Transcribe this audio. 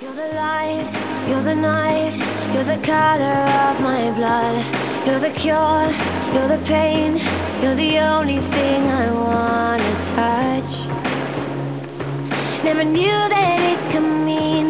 You're the light, you're the night, you're the color of my blood. You're the cure, you're the pain, you're the only thing I wanna touch. Never knew that it could mean